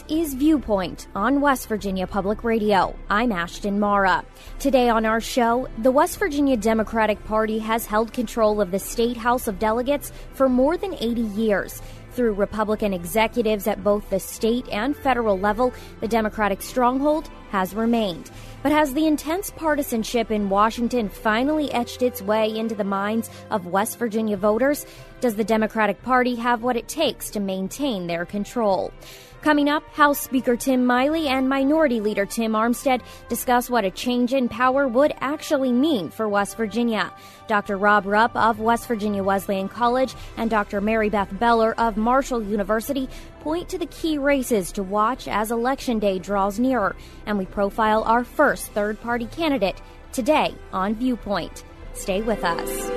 is Viewpoint on West Virginia Public Radio. I'm Ashton Mara. Today on our show, the West Virginia Democratic Party has held control of the State House of Delegates for more than 80 years. Through Republican executives at both the state and federal level, the Democratic stronghold has remained. But has the intense partisanship in Washington finally etched its way into the minds of West Virginia voters? Does the Democratic Party have what it takes to maintain their control? Coming up, House Speaker Tim Miley and Minority Leader Tim Armstead discuss what a change in power would actually mean for West Virginia. Dr. Rob Rupp of West Virginia Wesleyan College and Dr. Mary Beth Beller of Marshall University point to the key races to watch as Election Day draws nearer, and we profile our first third-party candidate today on Viewpoint. Stay with us.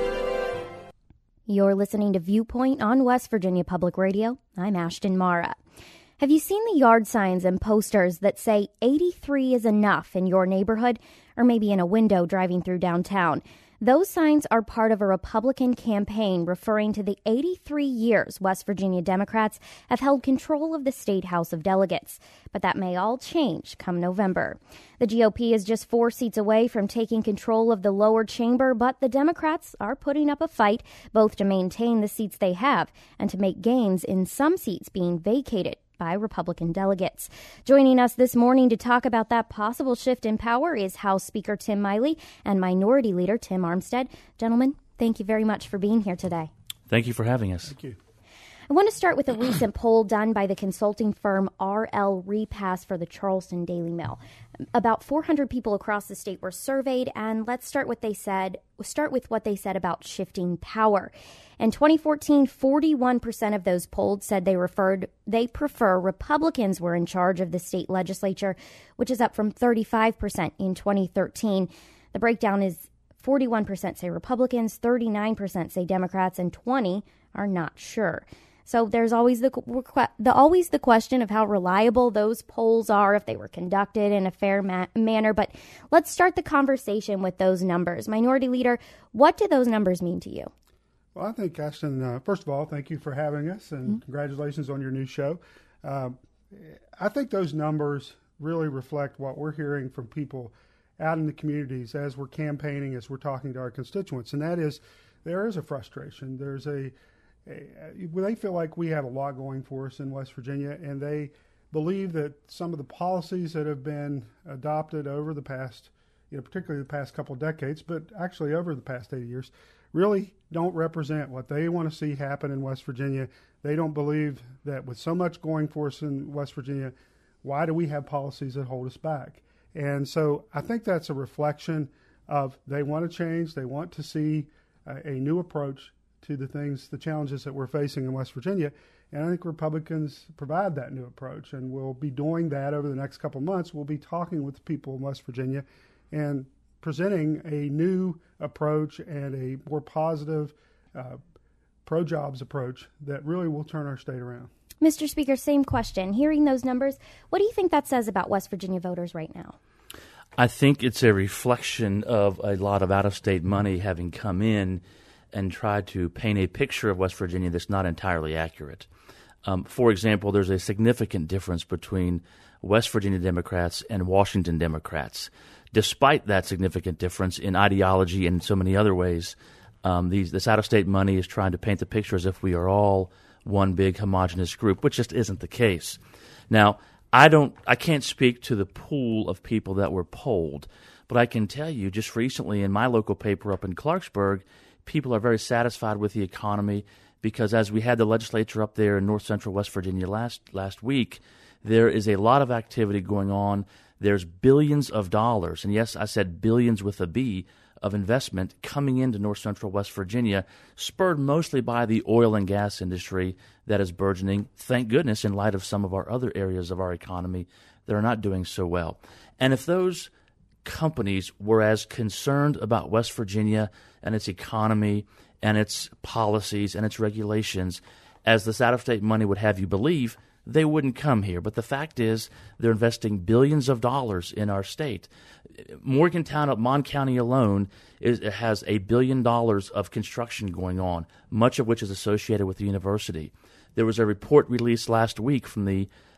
You're listening to Viewpoint on West Virginia Public Radio. I'm Ashton Mara. Have you seen the yard signs and posters that say 83 is enough in your neighborhood, or maybe in a window driving through downtown? Those signs are part of a Republican campaign referring to the 83 years West Virginia Democrats have held control of the State House of Delegates. But that may all change come November. The GOP is just 4 seats away from taking control of the lower chamber, but the Democrats are putting up a fight both to maintain the seats they have and to make gains in some seats being vacated by Republican delegates. Joining us this morning to talk about that possible shift in power is House Speaker Tim Miley and Minority Leader Tim Armstead. Gentlemen, thank you very much for being here today. Thank you for having us. Thank you. I want to start with a recent poll done by the consulting firm RL Repass for the Charleston Daily Mail. About 400 people across the state were surveyed, and let's start with what they said about shifting power. In 2014, 41% of those polled said they prefer Republicans were in charge of the state legislature, which is up from 35% in 2013. The breakdown is 41% say Republicans, 39% say Democrats, and 20% are not sure. So there's always the question of how reliable those polls are, if they were conducted in a fair manner. But let's start the conversation with those numbers. Minority Leader, what do those numbers mean to you? Well, I think, Ashton, first of all, thank you for having us, and congratulations on your new show. I think those numbers really reflect what we're hearing from people out in the communities as we're campaigning, as we're talking to our constituents, and that is there is a frustration. They feel like we have a lot going for us in West Virginia, and they believe that some of the policies that have been adopted over the past, particularly the past couple of decades, but actually over the past 80 years, really don't represent what they want to see happen in West Virginia. They don't believe that with so much going for us in West Virginia, why do we have policies that hold us back? And so I think that's a reflection of they want to change. They want to see a new approach to the challenges that we're facing in West Virginia. And I think Republicans provide that new approach, and we'll be doing that over the next couple of months. We'll be talking with the people in West Virginia and presenting a new approach and a more positive pro-jobs approach that really will turn our state around. Mr. Speaker, same question. Hearing those numbers, what do you think that says about West Virginia voters right now? I think it's a reflection of a lot of out-of-state money having come in and tried to paint a picture of West Virginia that's not entirely accurate. For example, there's a significant difference between West Virginia Democrats and Washington Democrats. Despite that significant difference in ideology and so many other ways, this out-of-state money is trying to paint the picture as if we are all one big homogenous group, which just isn't the case. Now, I can't speak to the pool of people that were polled, but I can tell you just recently in my local paper up in Clarksburg, people are very satisfied with the economy because as we had the legislature up there in north central West Virginia last week, there is a lot of activity going on. There's billions of dollars, and yes, I said billions with a B, of investment coming into north central West Virginia, spurred mostly by the oil and gas industry that is burgeoning, thank goodness, in light of some of our other areas of our economy that are not doing so well. And if those companies were as concerned about West Virginia and its economy and its policies and its regulations as this out-of-state money would have you believe, they wouldn't come here. But the fact is they're investing billions of dollars in our state. Morgantown up Mon County alone has $1 billion of construction going on, much of which is associated with the university. There was a report released last week from the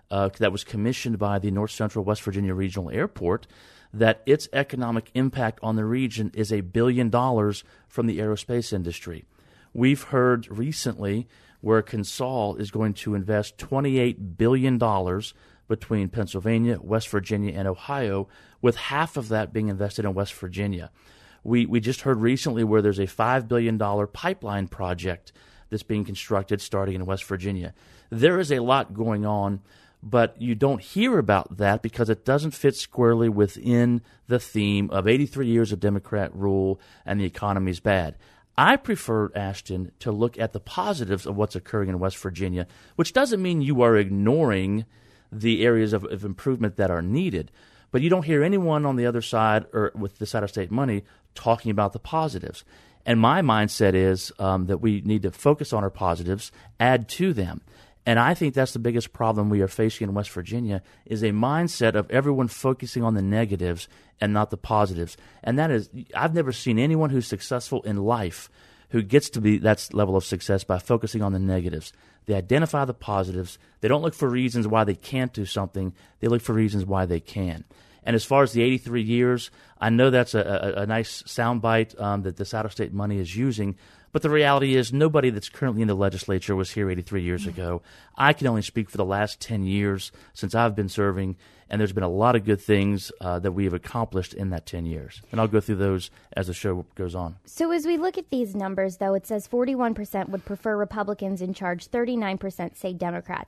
that was commissioned by the North Central West Virginia Regional Airport, that its economic impact on the region is $1 billion from the aerospace industry. We've heard recently where CONSOL is going to invest $28 billion between Pennsylvania, West Virginia, and Ohio, with half of that being invested in West Virginia. We just heard recently where there's a $5 billion pipeline project that's being constructed starting in West Virginia. There is a lot going on, but you don't hear about that because it doesn't fit squarely within the theme of 83 years of Democrat rule and the economy's bad. I prefer, Ashton, to look at the positives of what's occurring in West Virginia, which doesn't mean you are ignoring the areas of improvement that are needed. But you don't hear anyone on the other side or with this out-of-state money talking about the positives. And my mindset is that we need to focus on our positives, add to them. And I think that's the biggest problem we are facing in West Virginia is a mindset of everyone focusing on the negatives and not the positives. And that is, I've never seen anyone who's successful in life who gets to be that level of success by focusing on the negatives. They identify the positives. They don't look for reasons why they can't do something. They look for reasons why they can. And as far as the 83 years, I know that's a nice soundbite that this out-of-state money is using, but the reality is nobody that's currently in the legislature was here 83 years ago. I can only speak for the last 10 years since I've been serving, and there's been a lot of good things that we have accomplished in that 10 years. And I'll go through those as the show goes on. So as we look at these numbers, though, it says 41% would prefer Republicans in charge, 39% say Democrats.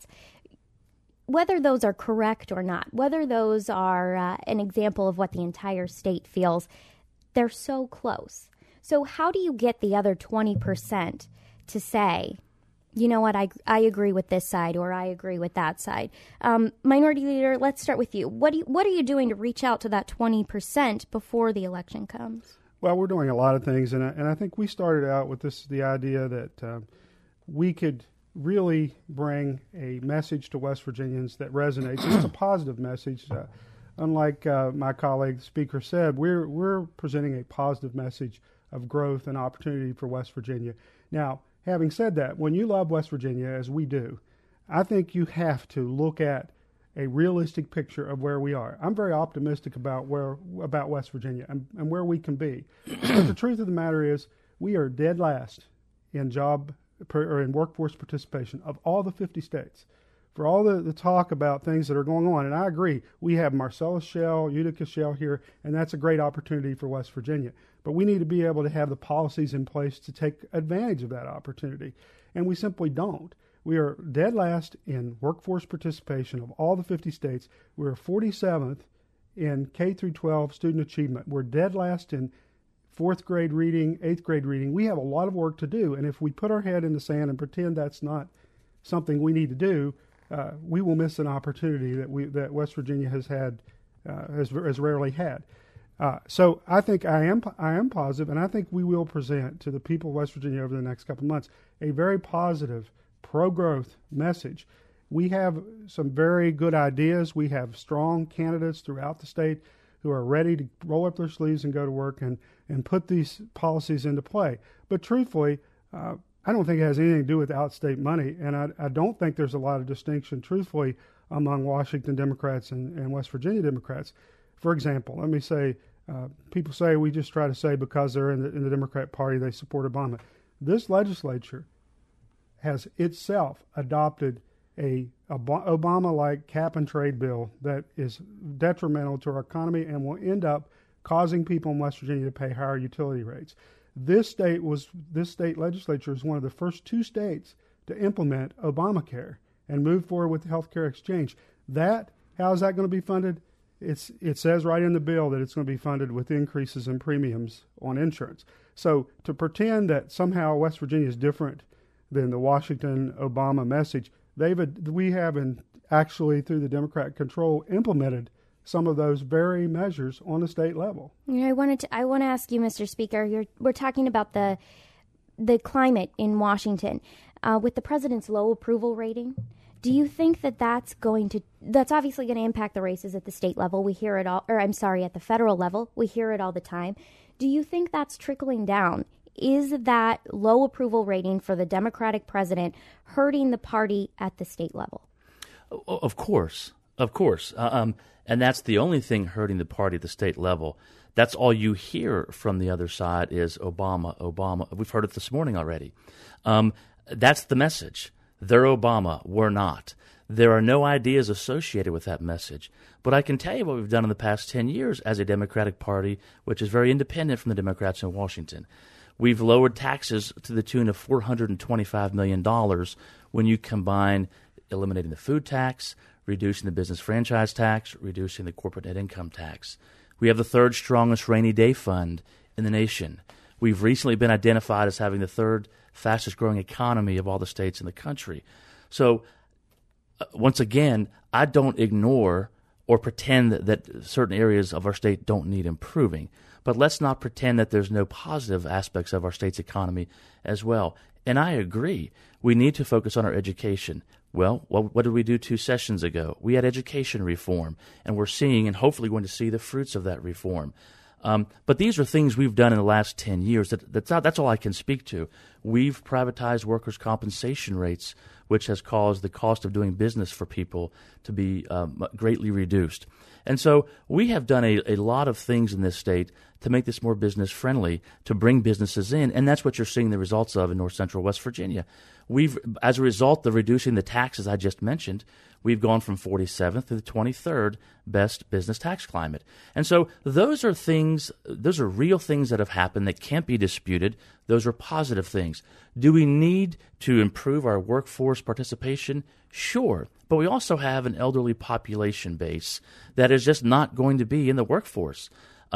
Whether those are correct or not, whether those are an example of what the entire state feels, they're so close. So how do you get the other 20% to say, you know what, I agree with this side or I agree with that side? Minority Leader, let's start with you. What are you doing to reach out to that 20% before the election comes? Well, we're doing a lot of things, and I think we started out with the idea that we could really bring a message to West Virginians that resonates. It's a positive message. Unlike my colleague, the speaker said, we're presenting a positive message of growth and opportunity for West Virginia. Now, having said that, when you love West Virginia, as we do, I think you have to look at a realistic picture of where we are. I'm very optimistic about West Virginia and where we can be. But the truth of the matter is, we are dead last in workforce participation of all the 50 states. For all the talk about things that are going on, and I agree, we have Marcellus Shale, Utica Shale here, and that's a great opportunity for West Virginia. But we need to be able to have the policies in place to take advantage of that opportunity, and we simply don't. We are dead last in workforce participation of all the 50 states. We're 47th in K through 12 student achievement. We're dead last in 4th grade reading, 8th grade reading. We have a lot of work to do, and if we put our head in the sand and pretend that's not something we need to do, we will miss an opportunity that West Virginia has rarely had. So I think I am positive, and I think we will present to the people of West Virginia over the next couple of months a very positive, pro-growth message. We have some very good ideas. We have strong candidates throughout the state who are ready to roll up their sleeves and go to work and put these policies into play. But truthfully, I don't think it has anything to do with out-state money, and I don't think there's a lot of distinction, truthfully, among Washington Democrats and West Virginia Democrats. For example, let me say, people say we just try to say because they're in the Democrat Party they support Obama. This legislature has itself adopted a Obama-like cap-and-trade bill that is detrimental to our economy and will end up causing people in West Virginia to pay higher utility rates. This state legislature is one of the first 2 states to implement Obamacare and move forward with the health care exchange. How is that going to be funded? It says right in the bill that it's going to be funded with increases in premiums on insurance. So to pretend that somehow West Virginia is different than the Washington Obama message, we have actually through the Democrat control implemented some of those very measures on the state level. I want to ask you, Mr. Speaker. We're talking about the climate in Washington with the president's low approval rating. Do you think that's obviously going to impact the races at the state level? We hear it all, at the federal level. We hear it all the time. Do you think that's trickling down? Is that low approval rating for the Democratic president hurting the party at the state level? Of course. And that's the only thing hurting the party at the state level. That's all you hear from the other side is Obama, Obama. We've heard it this morning already. That's the message. They're Obama. We're not. There are no ideas associated with that message. But I can tell you what we've done in the past 10 years as a Democratic Party, which is very independent from the Democrats in Washington. We've lowered taxes to the tune of $425 million when you combine eliminating the food tax, reducing the business franchise tax, reducing the corporate net income tax. We have the third strongest rainy day fund in the nation. We've recently been identified as having the third fastest growing economy of all the states in the country. So, once again, I don't ignore or pretend that certain areas of our state don't need improving. But let's not pretend that there's no positive aspects of our state's economy as well. And I agree. We need to focus on our education. Well, what did we do 2 sessions ago? We had education reform, and we're seeing and hopefully going to see the fruits of that reform. But these are things we've done in the last 10 years. That's all I can speak to. We've privatized workers' compensation rates, which has caused the cost of doing business for people to be greatly reduced. And so we have done a lot of things in this state to make this more business friendly, to bring businesses in, and that's what you're seeing the results of in north central West Virginia. As a result of reducing the taxes I just mentioned, we've gone from 47th to the 23rd best business tax climate. And so those are real things that have happened that can't be disputed. Those are positive things. Do we need to improve our workforce participation? Sure. But we also have an elderly population base that is just not going to be in the workforce.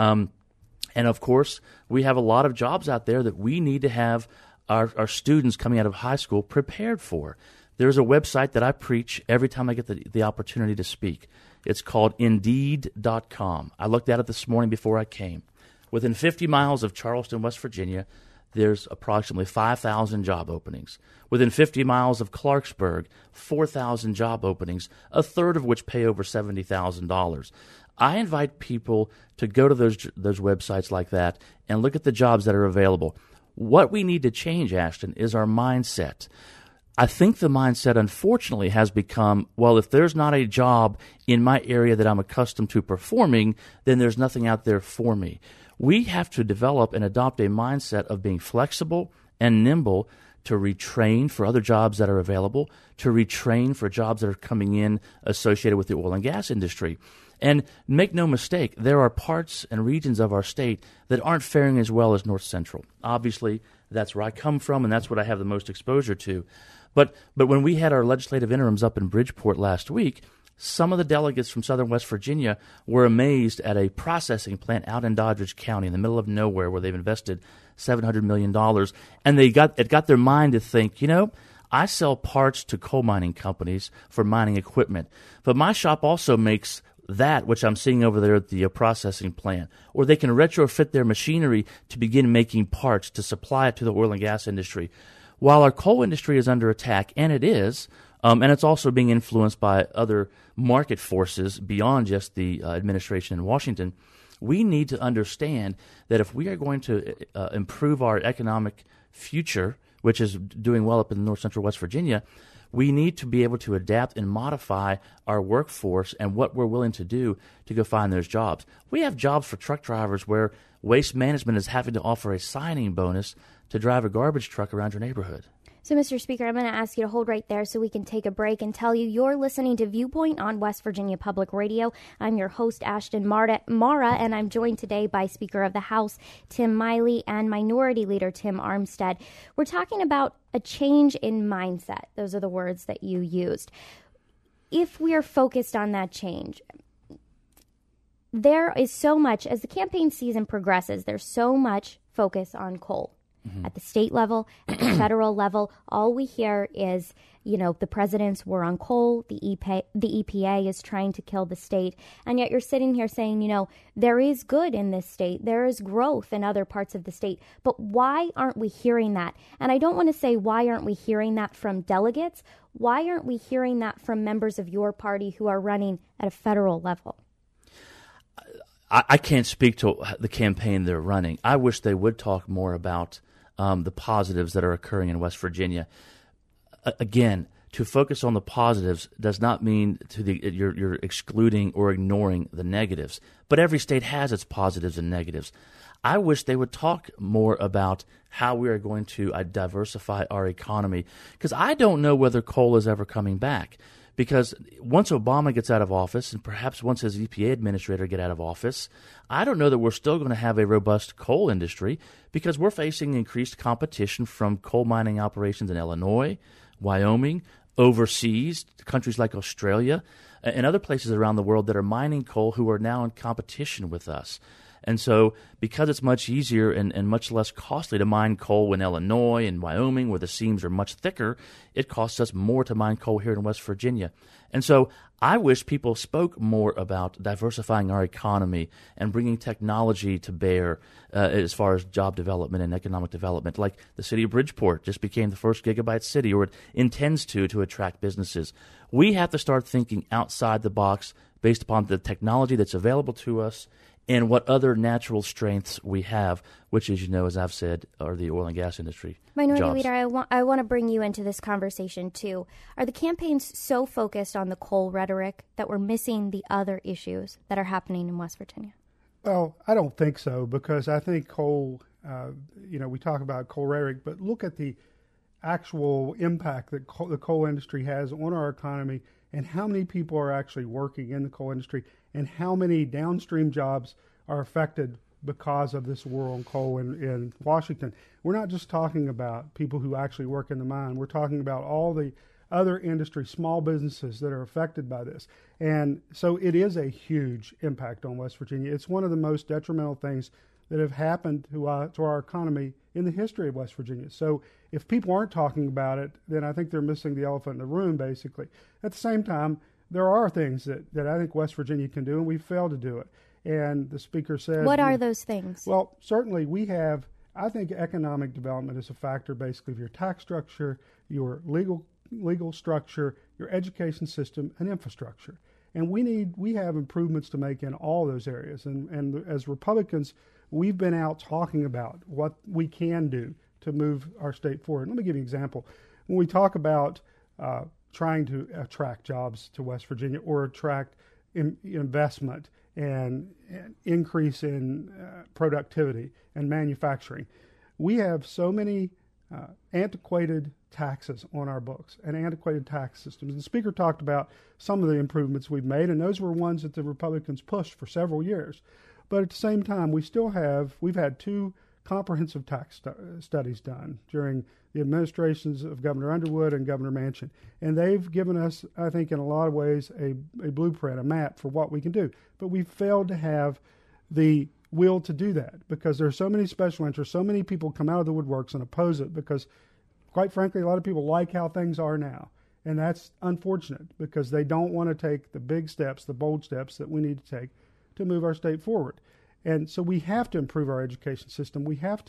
And of course, we have a lot of jobs out there that we need to have our students coming out of high school prepared for. There's a website that I preach every time I get the opportunity to speak. It's called Indeed.com. I looked at it this morning before I came. Within 50 miles of Charleston, West Virginia, there's approximately 5,000 job openings. Within 50 miles of Clarksburg, 4,000 job openings, a third of which pay over $70,000. I invite people to go to those websites like that and look at the jobs that are available. What we need to change, Ashton, is our mindset. I think the mindset, unfortunately, has become, well, if there's not a job in my area that I'm accustomed to performing, then there's nothing out there for me. We have to develop and adopt a mindset of being flexible and nimble to retrain for other jobs that are available, to retrain for jobs that are coming in associated with the oil and gas industry. And make no mistake, there are parts and regions of our state that aren't faring as well as North Central. Obviously, that's where I come from, and that's what I have the most exposure to. But when we had our legislative interims up in Bridgeport last week, some of the delegates from southern West Virginia were amazed at a processing plant out in Doddridge County in the middle of nowhere where they've invested $700 million. And it got their mind to think, I sell parts to coal mining companies for mining equipment, but my shop also makes that which I'm seeing over there at the processing plant. Or they can retrofit their machinery to begin making parts to supply it to the oil and gas industry. While our coal industry is under attack, and it is, and it's also being influenced by other market forces beyond just the administration in Washington, we need to understand that if we are going to improve our economic future, which is doing well up in north central West Virginia, we need to be able to adapt and modify our workforce and what we're willing to do to go find those jobs. We have jobs for truck drivers where Waste Management is having to offer a signing bonus to drive a garbage truck around your neighborhood. So, Mr. Speaker, I'm going to ask you to hold right there so we can take a break and tell you you're listening to Viewpoint on West Virginia Public Radio. I'm your host, Ashton Mara, and I'm joined today by Speaker of the House, Tim Miley, and Minority Leader, Tim Armstead. We're talking about a change in mindset. Those are the words that you used. If we are focused on that change, there is so much, as the campaign season progresses, there's so much focus on coal. Mm-hmm. At the state level, at the federal level, all we hear is, the president's war on coal, the EPA is trying to kill the state, and yet you're sitting here saying, there is good in this state, there is growth in other parts of the state, but why aren't we hearing that? And I don't want to say why aren't we hearing that from delegates, why aren't we hearing that from members of your party who are running at a federal level? I can't speak to the campaign they're running. I wish they would talk more about the positives that are occurring in West Virginia. Again, to focus on the positives does not mean you're excluding or ignoring the negatives. But every state has its positives and negatives. I wish they would talk more about how we are going to diversify our economy, because I don't know whether coal is ever coming back. Because once Obama gets out of office, and perhaps once his EPA administrator get out of office, I don't know that we're still going to have a robust coal industry, because we're facing increased competition from coal mining operations in Illinois, Wyoming, overseas, countries like Australia, and other places around the world that are mining coal who are now in competition with us. And so because it's much easier and much less costly to mine coal in Illinois and Wyoming, where the seams are much thicker, it costs us more to mine coal here in West Virginia. And so I wish people spoke more about diversifying our economy and bringing technology to bear as far as job development and economic development. Like the city of Bridgeport just became the first gigabyte city, or it intends to attract businesses. We have to start thinking outside the box based upon the technology that's available to us and what other natural strengths we have, which, as you know, as I've said, are the oil and gas industry. Minority jobs. Leader, I want to bring you into this conversation, too. Are the campaigns so focused on the coal rhetoric that we're missing the other issues that are happening in West Virginia? Well, I don't think so, because I think coal, we talk about coal rhetoric, but look at the actual impact that the coal industry has on our economy and how many people are actually working in the coal industry and how many downstream jobs are affected because of this war on coal in Washington. We're not just talking about people who actually work in the mine. We're talking about all the other industry, small businesses that are affected by this. And so it is a huge impact on West Virginia. It's one of the most detrimental things that have happened to our economy in the history of West Virginia. So if people aren't talking about it, then I think they're missing the elephant in the room, basically. At the same time, there are things that I think West Virginia can do, and we've failed to do it. And the speaker said... What are those things? Well, certainly we have... I think economic development is a factor, basically, of your tax structure, your legal structure, your education system, and infrastructure. And we have improvements to make in all those areas. And as Republicans, we've been out talking about what we can do to move our state forward. Let me give you an example. When we talk about trying to attract jobs to West Virginia or attract investment and increase in productivity and manufacturing, we have so many antiquated taxes on our books and antiquated tax systems. The speaker talked about some of the improvements we've made, and those were ones that the Republicans pushed for several years. But at the same time, we've had two comprehensive tax studies done during the administrations of Governor Underwood and Governor Manchin. And they've given us, I think, in a lot of ways, a blueprint, a map for what we can do. But we've failed to have the will to do that because there are so many special interests, so many people come out of the woodworks and oppose it because, quite frankly, a lot of people like how things are now. And that's unfortunate because they don't want to take the big steps, the bold steps that we need to take to move our state forward. And so we have to improve our education system. We have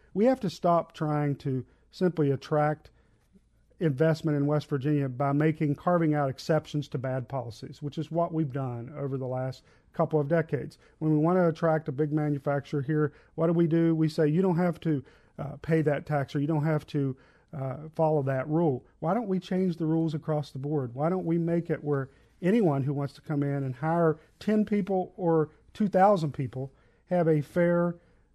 to stop trying to simply attract investment in West Virginia by carving out exceptions to bad policies, which is what we've done over the last couple of decades. When we want to attract a big manufacturer here, what do? We say, you don't have to pay that tax or you don't have to follow that rule. Why don't we change the rules across the board? Why don't we make it where anyone who wants to come in and hire 10 people or 2,000 people have a fair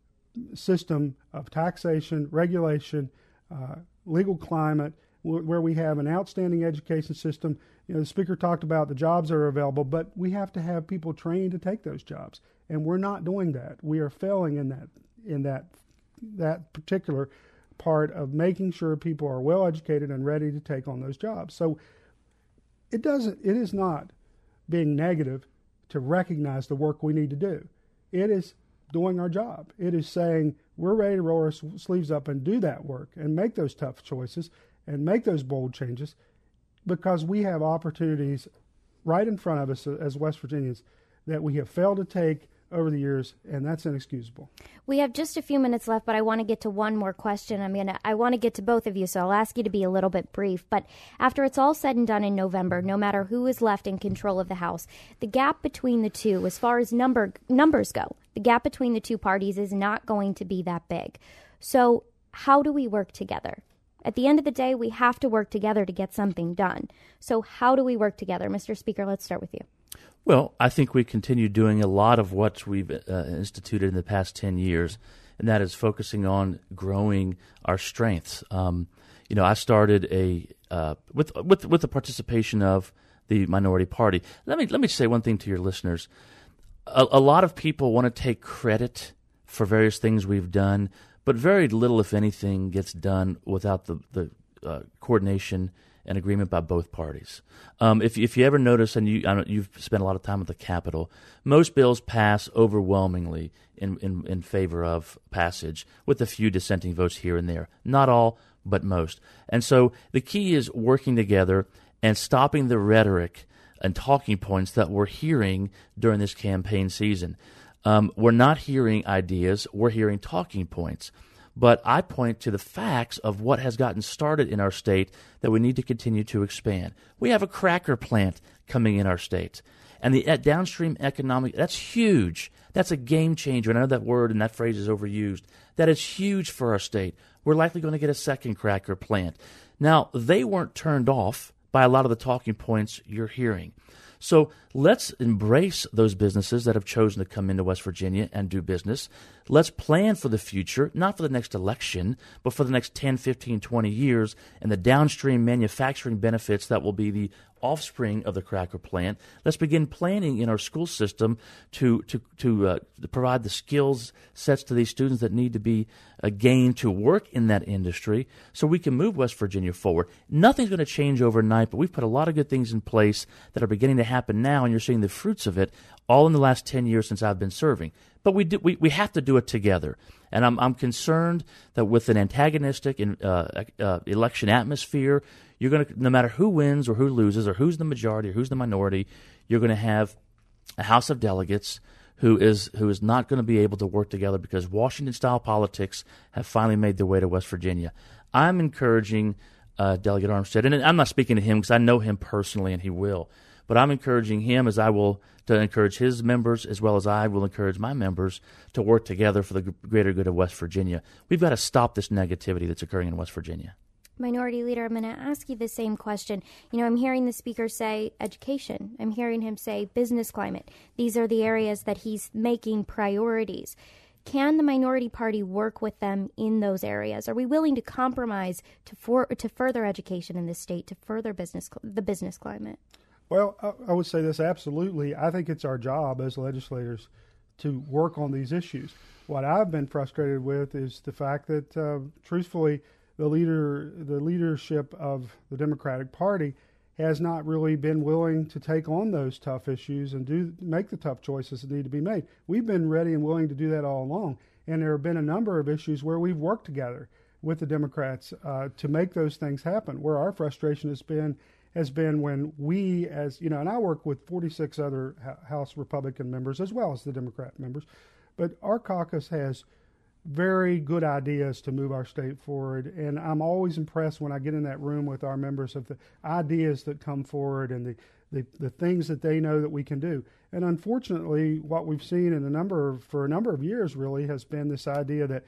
system of taxation, regulation, legal climate, where we have an outstanding education system. The speaker talked about the jobs that are available, but we have to have people trained to take those jobs, and we're not doing that. We are failing in that particular part of making sure people are well educated and ready to take on those jobs. So it is not being negative to recognize the work we need to do. It is doing our job. It is saying we're ready to roll our sleeves up and do that work and make those tough choices and make those bold changes because we have opportunities right in front of us as West Virginians that we have failed to take over the years, and that's inexcusable. We have just a few minutes left, but I want to get to one more question. I want to get to both of you, so I'll ask you to be a little bit brief. But after it's all said and done in November, no matter who is left in control of the House, the gap between the two, as far as numbers go, the gap between the two parties is not going to be that big. So how do we work together? At the end of the day, we have to work together to get something done. So how do we work together? Mr. Speaker, let's start with you. Well, I think we continue doing a lot of what we've instituted in the past 10 years, and that is focusing on growing our strengths. I started with the participation of the minority party. Let me say one thing to your listeners. A lot of people want to take credit for various things we've done, but very little, if anything, gets done without the coordination and agreement by both parties. If you ever notice, and you've spent a lot of time at the Capitol, most bills pass overwhelmingly in favor of passage, with a few dissenting votes here and there. Not all, but most. And so the key is working together and stopping the rhetoric and talking points that we're hearing during this campaign season. We're not hearing ideas, we're hearing talking points. But I point to the facts of what has gotten started in our state that we need to continue to expand. We have a cracker plant coming in our state. And the downstream economic, that's huge. That's a game changer. And I know that word and that phrase is overused. That is huge for our state. We're likely going to get a second cracker plant. Now, they weren't turned off by a lot of the talking points you're hearing. So let's embrace those businesses that have chosen to come into West Virginia and do business. Let's plan for the future, not for the next election, but for the next 10, 15, 20 years, and the downstream manufacturing benefits that will be the offspring of the cracker plant. Let's begin planning in our school system to provide the skills sets to these students that need to be gained to work in that industry so we can move West Virginia forward. Nothing's going to change overnight, but we've put a lot of good things in place that are beginning to happen now, and you're seeing the fruits of it all in the last 10 years since I've been serving. But we have to do it together. And I'm concerned that with an antagonistic election atmosphere, you're going to, no matter who wins or who loses or who's the majority or who's the minority, you're going to have a House of Delegates who is not going to be able to work together because Washington-style politics have finally made their way to West Virginia. I'm encouraging Delegate Armstead, and I'm not speaking to him because I know him personally and he will, but I'm encouraging him as I will to encourage his members as well as I will encourage my members to work together for the greater good of West Virginia. We've got to stop this negativity that's occurring in West Virginia. Minority Leader, I'm going to ask you the same question. I'm hearing the speaker say education. I'm hearing him say business climate. These are the areas that he's making priorities. Can the minority party work with them in those areas? Are we willing to compromise to further education in this state, to further the business climate? Well, I would say this absolutely. I think it's our job as legislators to work on these issues. What I've been frustrated with is the fact that, truthfully, the leadership of the Democratic Party has not really been willing to take on those tough issues and make the tough choices that need to be made. We've been ready and willing to do that all along, and there have been a number of issues where we've worked together with the Democrats to make those things happen. Where our frustration has been when we, and I work with 46 other House Republican members as well as the Democrat members, but our caucus has very good ideas to move our state forward, and I'm always impressed when I get in that room with our members of the ideas that come forward and the things that they know that we can do. And unfortunately, what we've seen for a number of years really has been this idea that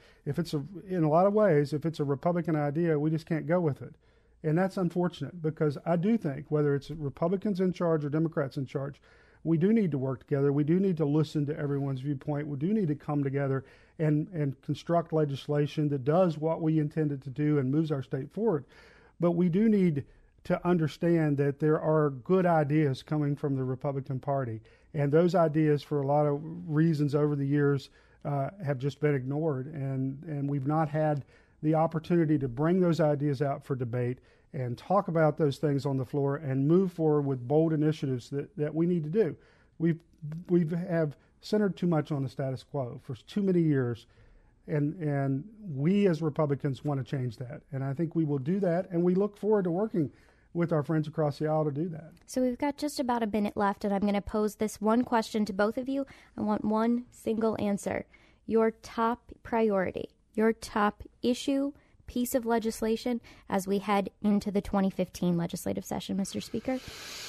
in a lot of ways, if it's a Republican idea, we just can't go with it. And that's unfortunate because I do think whether it's Republicans in charge or Democrats in charge, we do need to work together. We do need to listen to everyone's viewpoint. We do need to come together and construct legislation that does what we intended to do and moves our state forward. But we do need to understand that there are good ideas coming from the Republican Party. And those ideas, for a lot of reasons over the years, have just been ignored. And we've not had the opportunity to bring those ideas out for debate and talk about those things on the floor and move forward with bold initiatives that we need to do. We have centered too much on the status quo for too many years, and we as Republicans want to change that. And I think we will do that, and we look forward to working with our friends across the aisle to do that. So we've got just about a minute left, and I'm going to pose this one question to both of you. I want one single answer. Your top priority, your top issue, piece of legislation as we head into the 2015 legislative session, Mr. Speaker?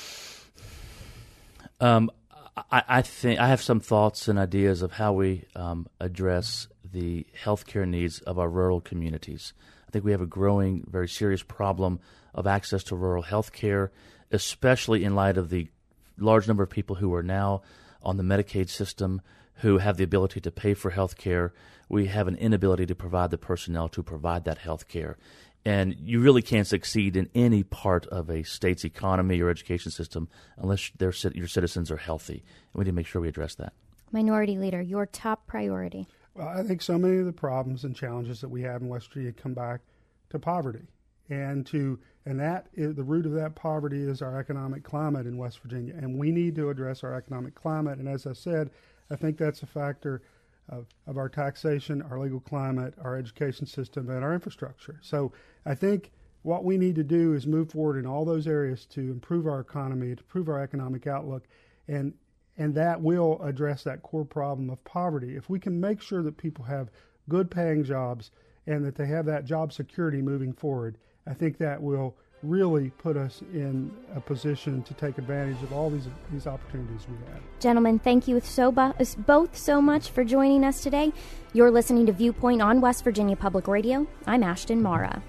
I think I have some thoughts and ideas of how we address the healthcare needs of our rural communities. I think we have a growing, very serious problem of access to rural health care, especially in light of the large number of people who are now on the Medicaid system who have the ability to pay for health care. We have an inability to provide the personnel to provide that health care. And you really can't succeed in any part of a state's economy or education system unless your citizens are healthy. And we need to make sure we address that. Minority Leader, your top priority. Well, I think so many of the problems and challenges that we have in West Virginia come back to poverty. And that is, the root of that poverty is our economic climate in West Virginia. And we need to address our economic climate. And as I said, I think that's a factor of our taxation, our legal climate, our education system, and our infrastructure. So I think what we need to do is move forward in all those areas to improve our economy, to improve our economic outlook, and that will address that core problem of poverty. If we can make sure that people have good paying jobs and that they have that job security moving forward, I think that will really put us in a position to take advantage of all these opportunities we have. Gentlemen, thank you both so much for joining us today. You're listening to Viewpoint on West Virginia Public Radio. I'm Ashton Mara.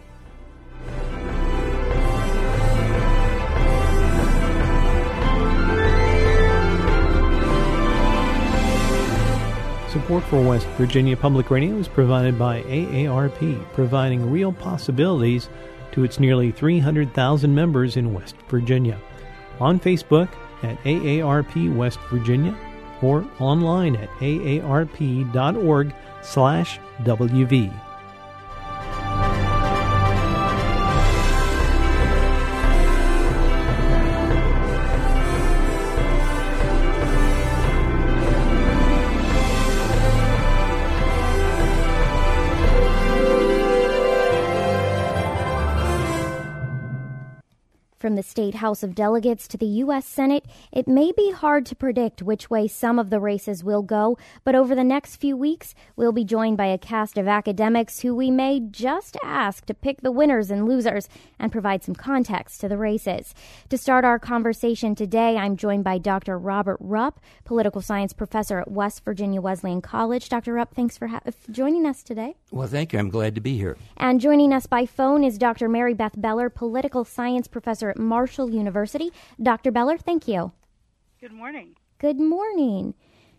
Support for West Virginia Public Radio is provided by AARP, providing real possibilities to its nearly 300,000 members in West Virginia. On Facebook at AARP West Virginia or online at aarp.org/WV. From the State House of Delegates to the U.S. Senate, it may be hard to predict which way some of the races will go, but over the next few weeks, we'll be joined by a cast of academics who we may just ask to pick the winners and losers and provide some context to the races. To start our conversation today, I'm joined by Dr. Robert Rupp, political science professor at West Virginia Wesleyan College. Dr. Rupp, thanks for joining us today. Well, thank you. I'm glad to be here. And joining us by phone is Dr. Mary Beth Beller, political science professor at Marshall University. Dr. Beller, thank you. Good morning. Good morning.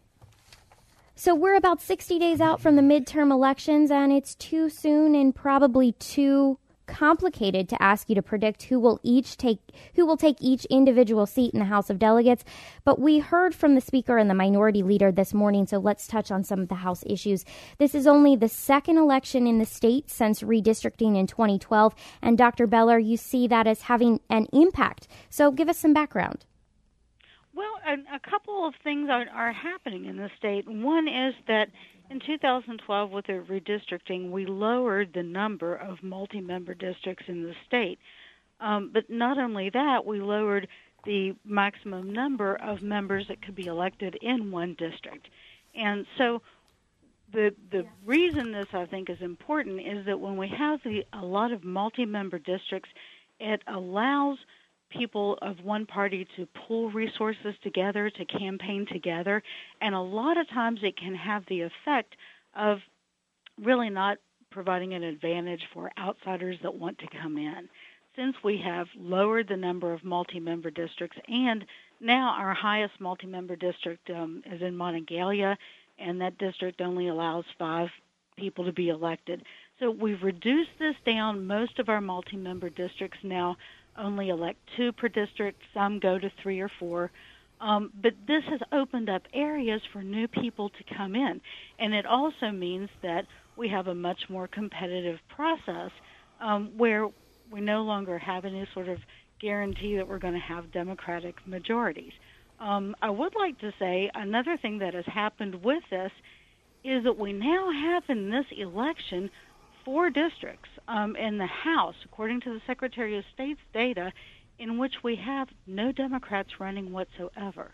So we're about 60 days out from the midterm elections, and it's too soon and probably too complicated to ask you to predict who will take each individual seat in the House of Delegates. But we heard from the Speaker and the Minority Leader this morning, so let's touch on some of the House issues. This is only the second election in the state since redistricting in 2012, and Dr. Beller, you see that as having an impact. So give us some background. Well, a couple of things are happening in the state. One is that in 2012, with the redistricting, we lowered the number of multi-member districts in the state. But not only that, we lowered the maximum number of members that could be elected in one district. And so the reason this, I think, is important is that when we have a lot of multi-member districts, it allows people of one party to pool resources together, to campaign together, and a lot of times it can have the effect of really not providing an advantage for outsiders that want to come in. Since we have lowered the number of multi-member districts, and now our highest multi-member district is in Monongalia, and that district only allows 5 people to be elected. So we've reduced this down. Most of our multi-member districts now only elect 2 per district. Some go to 3 or 4. But this has opened up areas for new people to come in. And it also means that we have a much more competitive process where we no longer have any sort of guarantee that we're going to have Democratic majorities. I would like to say another thing that has happened with this is that we now have in this election 4 districts in the House, according to the Secretary of State's data, in which we have no Democrats running whatsoever.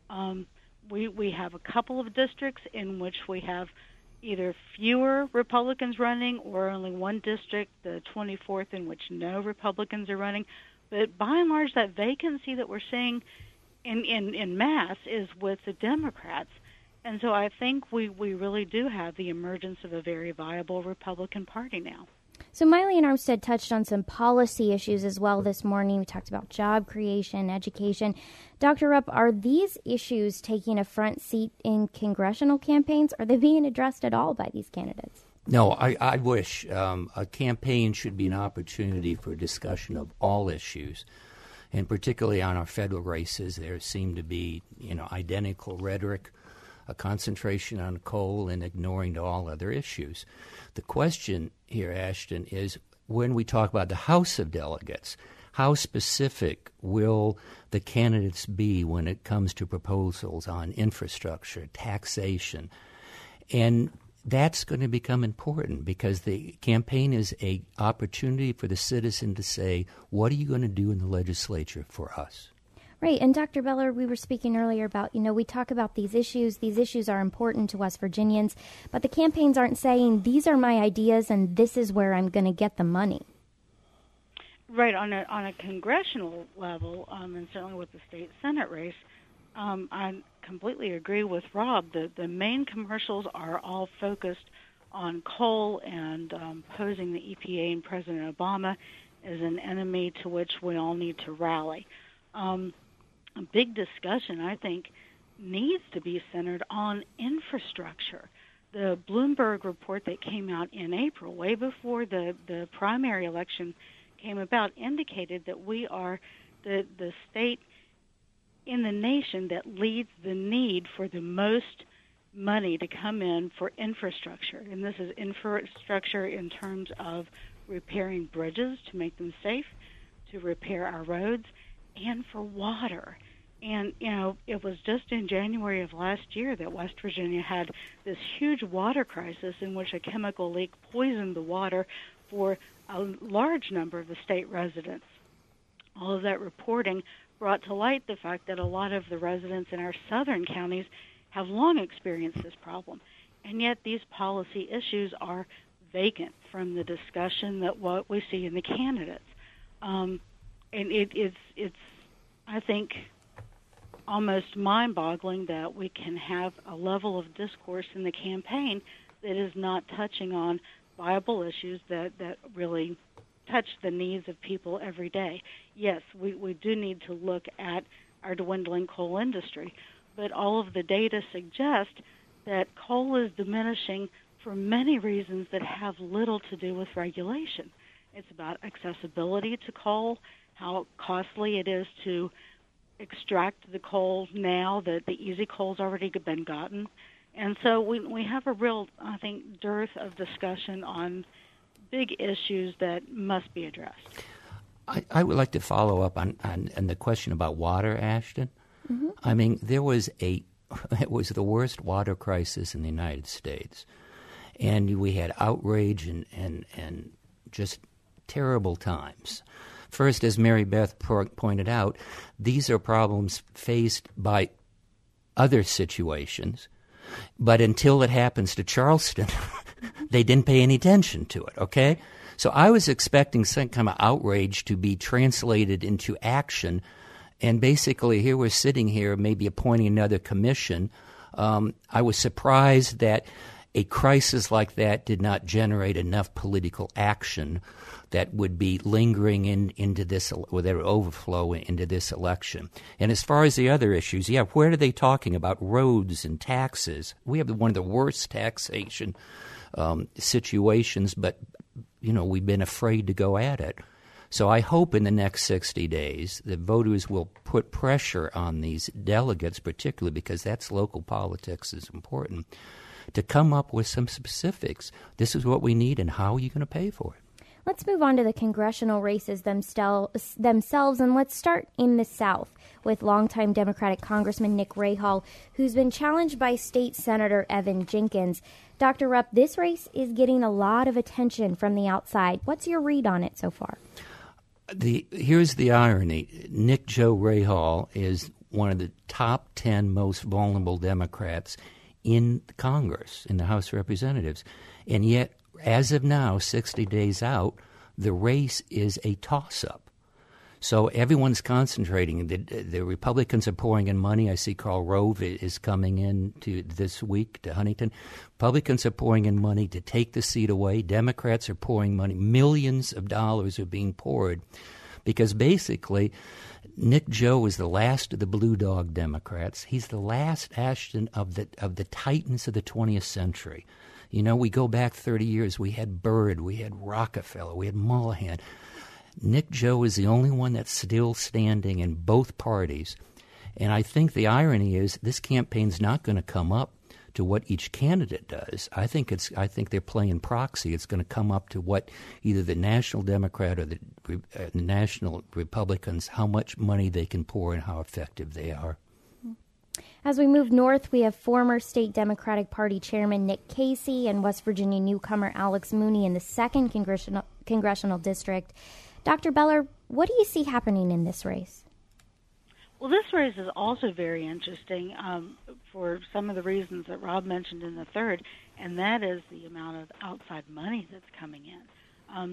We have a couple of districts in which we have either fewer Republicans running or only one district, the 24th, in which no Republicans are running. But by and large, that vacancy that we're seeing in mass is with the Democrats. And so I think we really do have the emergence of a very viable Republican Party now. So Miley and Armstead touched on some policy issues as well this morning. We talked about job creation, education. Dr. Rupp, are these issues taking a front seat in congressional campaigns? Are they being addressed at all by these candidates? No, I wish. A campaign should be an opportunity for discussion of all issues, and particularly on our federal races, there seem to be, identical rhetoric, a concentration on coal and ignoring to all other issues. The question here, Ashton, is when we talk about the House of Delegates, how specific will the candidates be when it comes to proposals on infrastructure, taxation? And that's going to become important because the campaign is an opportunity for the citizen to say, what are you going to do in the legislature for us? Right. And Dr. Beller, we were speaking earlier about, we talk about these issues. These issues are important to West Virginians, but the campaigns aren't saying these are my ideas and this is where I'm going to get the money. Right. On a congressional level, and certainly with the state Senate race, I completely agree with Rob. The main commercials are all focused on coal and posing the EPA and President Obama as an enemy to which we all need to rally. A big discussion, I think, needs to be centered on infrastructure. The Bloomberg report that came out in April, way before the primary election came about, indicated that we are the state in the nation that leads the need for the most money to come in for infrastructure. And this is infrastructure in terms of repairing bridges to make them safe, to repair our roads, and for water. And, it was just in January of last year that West Virginia had this huge water crisis in which a chemical leak poisoned the water for a large number of the state residents. All of that reporting brought to light the fact that a lot of the residents in our southern counties have long experienced this problem. And yet these policy issues are vacant from the discussion that what we see in the candidates. And it's I think, almost mind-boggling that we can have a level of discourse in the campaign that is not touching on viable issues that really touch the needs of people every day. Yes, we do need to look at our dwindling coal industry, but all of the data suggest that coal is diminishing for many reasons that have little to do with regulation. It's about accessibility to coal, how costly it is to extract the coal now that the easy coal's already been gotten. And so we have a real, I think, dearth of discussion on big issues that must be addressed. I would like to follow up on the question about water, Ashton. Mm-hmm. I mean, it was the worst water crisis in the United States. And we had outrage and just terrible times. First, as Mary Beth pointed out, these are problems faced by other situations. But until it happens to Charleston, they didn't pay any attention to it, okay? So I was expecting some kind of outrage to be translated into action. And basically, here we're sitting here, maybe appointing another commission. I was surprised that a crisis like that did not generate enough political action that would be lingering into this, or that would overflow into this election. And as far as the other issues, where are they talking about roads and taxes? We have one of the worst taxation situations, but, we've been afraid to go at it. So I hope in the next 60 days that voters will put pressure on these delegates, particularly because that's local politics is important, to come up with some specifics. This is what we need, and how are you going to pay for it? Let's move on to the congressional races themselves, and let's start in the South with longtime Democratic Congressman Nick Rahall, who's been challenged by State Senator Evan Jenkins. Dr. Rupp, this race is getting a lot of attention from the outside. What's your read on it so far? Here's the irony. Nick Joe Rahall is one of the top 10 most vulnerable Democrats in Congress, in the House of Representatives. And yet, as of now, 60 days out, the race is a toss-up. So everyone's concentrating. The Republicans are pouring in money. I see Karl Rove is coming in this week to Huntington. Republicans are pouring in money to take the seat away. Democrats are pouring money. Millions of dollars are being poured because basically Nick Joe is the last of the blue dog Democrats. He's the last, Ashton, of the titans of the 20th century. You know, we go back 30 years. We had Byrd, we had Rockefeller, we had Mullihan. Nick Joe is the only one that's still standing in both parties. And I think the irony is this campaign's not going to come up to what each candidate does. I think they're playing proxy. It's going to come up to what either the National Democrat or the National Republicans, how much money they can pour and how effective they are. As we move north, we have former state Democratic Party Chairman Nick Casey and West Virginia newcomer Alex Mooney in the 2nd Congressional District. Dr. Beller, what do you see happening in this race? Well, this race is also very interesting for some of the reasons that Rob mentioned in the 3rd, and that is the amount of outside money that's coming in.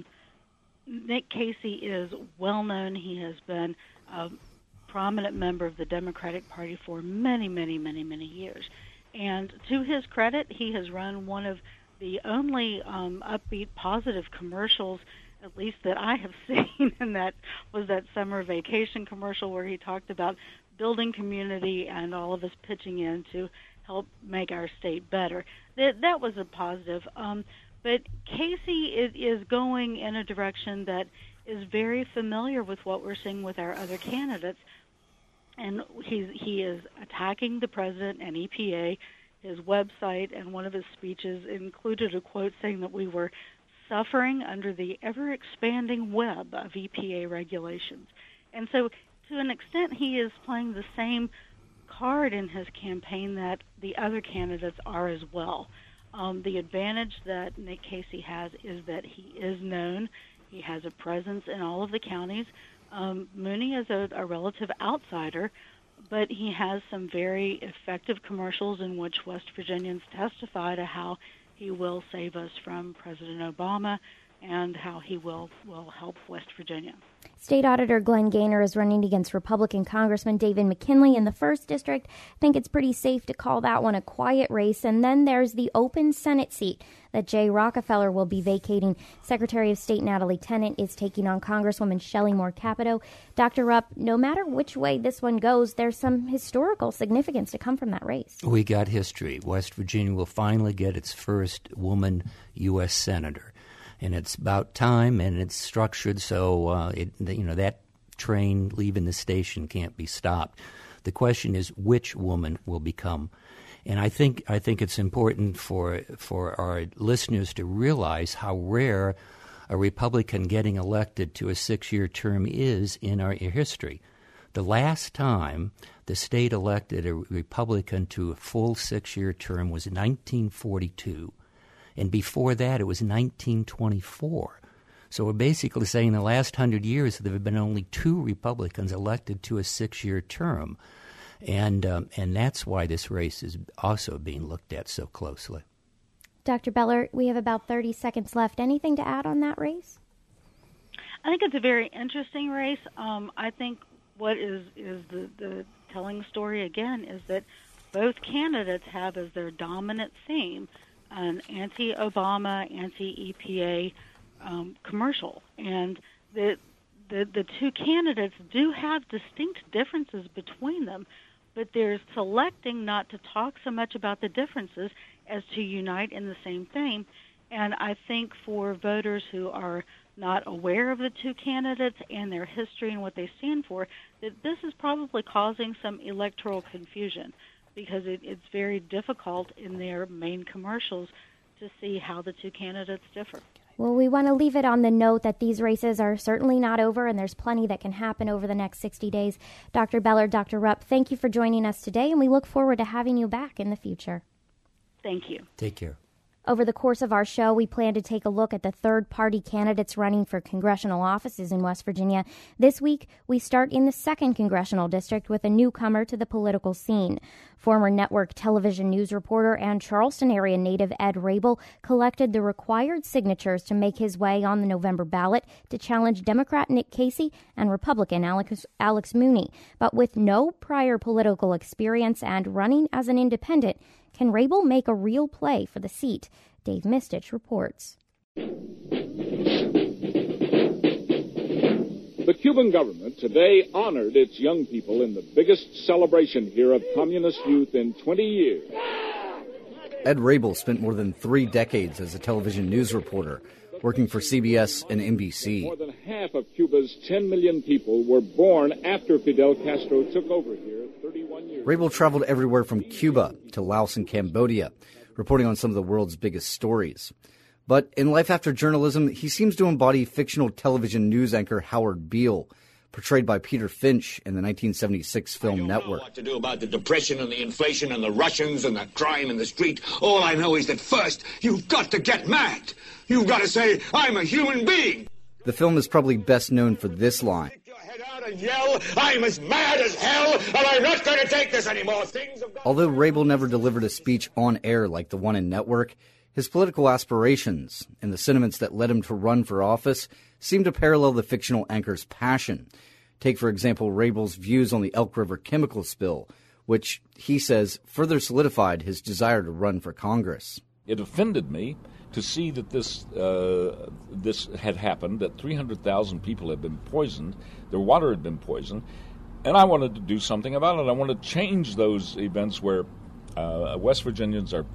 Nick Casey is well known. He has been a prominent member of the Democratic Party for many, many, many, many years. And to his credit, he has run one of the only upbeat, positive commercials, at least that I have seen, and that was that summer vacation commercial where he talked about building community and all of us pitching in to help make our state better. That was a positive. But Casey is going in a direction that is very familiar with what we're seeing with our other candidates. And he is attacking the president and EPA. His website and one of his speeches included a quote saying that we were suffering under the ever-expanding web of EPA regulations. And so, to an extent, he is playing the same card in his campaign that the other candidates are as well. The advantage that Nick Casey has is that he is known. He has a presence in all of the counties. Mooney is a relative outsider, but he has some very effective commercials in which West Virginians testify to how he will save us from President Obama and how he will help West Virginia. State Auditor Glenn Gaynor is running against Republican Congressman David McKinley in the 1st District. I think it's pretty safe to call that one a quiet race. And then there's the open Senate seat that Jay Rockefeller will be vacating. Secretary of State Natalie Tennant is taking on Congresswoman Shelley Moore Capito. Dr. Rupp, no matter which way this one goes, there's some historical significance to come from that race. We got history. West Virginia will finally get its first woman U.S. Senator. And it's about time, and it's structured so that train leaving the station can't be stopped. The question is which woman will become. And I think it's important for our listeners to realize how rare a Republican getting elected to a 6-year term is in our history. The last time the state elected a Republican to a full 6-year term was 1942. And before that, it was 1924. So we're basically saying in the last 100 years there have been only 2 Republicans elected to a 6-year term. And that's why this race is also being looked at so closely. Dr. Beller, we have about 30 seconds left. Anything to add on that race? I think it's a very interesting race. I think what is the telling story, again, is that both candidates have as their dominant theme an anti-Obama, anti-EPA commercial. And the 2 candidates do have distinct differences between them, but they're selecting not to talk so much about the differences as to unite in the same thing. And I think for voters who are not aware of the 2 candidates and their history and what they stand for, that this is probably causing some electoral confusion, because it's very difficult in their main commercials to see how the 2 candidates differ. Well, we want to leave it on the note that these races are certainly not over, and there's plenty that can happen over the next 60 days. Dr. Beller, Dr. Rupp, thank you for joining us today, and we look forward to having you back in the future. Thank you. Take care. Over the course of our show, we plan to take a look at the third-party candidates running for congressional offices in West Virginia. This week, we start in the 2nd Congressional District with a newcomer to the political scene. Former network television news reporter and Charleston area native Ed Rabel collected the required signatures to make his way on the November ballot to challenge Democrat Nick Casey and Republican Alex Mooney. But with no prior political experience and running as an independent, can Rabel make a real play for the seat? Dave Mistich reports. The Cuban government today honored its young people in the biggest celebration here of communist youth in 20 years. Ed Rabel spent more than 3 decades as a television news reporter, working for CBS and NBC. More than half of Cuba's 10 million people were born after Fidel Castro took over here 31 years ago. Rabel traveled everywhere from Cuba to Laos and Cambodia, reporting on some of the world's biggest stories. But in Life After Journalism, he seems to embody fictional television news anchor Howard Beale, portrayed by Peter Finch in the 1976 film Network. I don't know what to do about the depression and the inflation and the Russians and the crime in the street. All I know is that first, you've got to get mad. You've got to say, I'm a human being. The film is probably best known for this line. Stick your head out and yell, I'm as mad as hell, and I'm not going to take this anymore. Although Rabel never delivered a speech on air like the one in Network, his political aspirations and the sentiments that led him to run for office seem to parallel the fictional anchor's passion. Take, for example, Rabel's views on the Elk River chemical spill, which, he says, further solidified his desire to run for Congress. It offended me to see that this had happened, that 300,000 people had been poisoned, their water had been poisoned, and I wanted to do something about it. I wanted to change those events where West Virginians are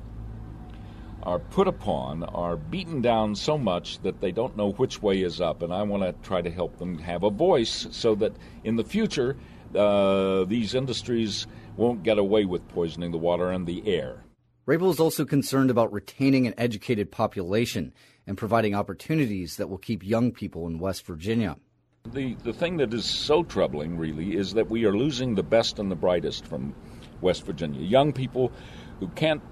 put upon, are beaten down so much that they don't know which way is up, and I want to try to help them have a voice so that in the future these industries won't get away with poisoning the water and the air. Rabel is also concerned about retaining an educated population and providing opportunities that will keep young people in West Virginia. The thing that is so troubling, really, is that we are losing the best and the brightest from West Virginia. Young people who